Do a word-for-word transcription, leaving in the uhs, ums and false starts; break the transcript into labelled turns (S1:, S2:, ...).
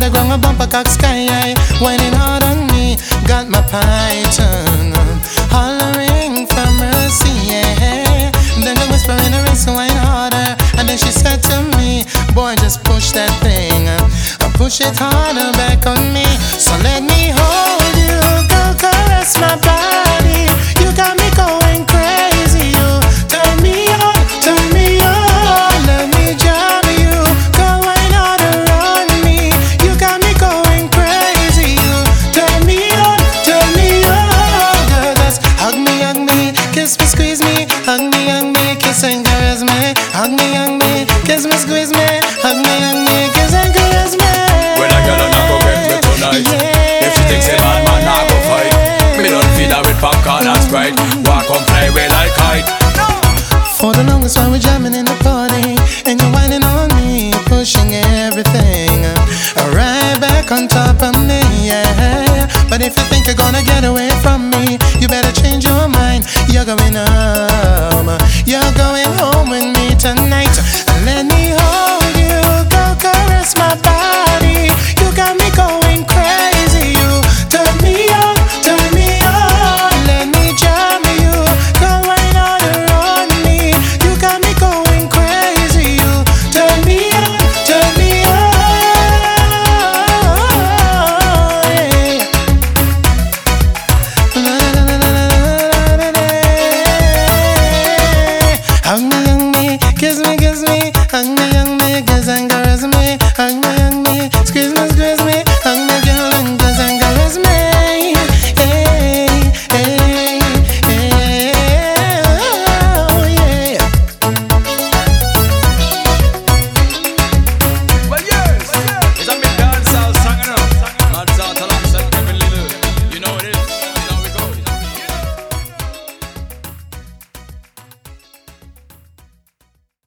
S1: the ground, a bumper cock sky high, whining hard on me. Got my python hollering for mercy, yeah. Then the whisper in her ear, so whine harder. And then she said to me, boy, just push that thing, uh, push it harder back on me. So let me hold you, girl, caress my body. You got me going crazy, you turn me on, turn me on. Let me jam you, go whine harder on me. You got me going crazy, you turn me on, turn me on. Girl, just hug me, hug me, kiss me, squeeze me, hug me, hug me, kiss and caress me. Hug me, hug me, kiss me, squeeze me, hug me, hug me, kiss and caress me.
S2: When a girl not go get me tonight, yeah. If she thinks a man, man not go fight. Me don't feed her with popcorn and Sprite. Walk on fly away like kite.
S1: For the longest while we're jamming in the party, and you're whining on me, pushing everything right back on top of me, yeah. But if you think you're gonna get away from me, you better change your mind. You're going home, you're going home with me tonight.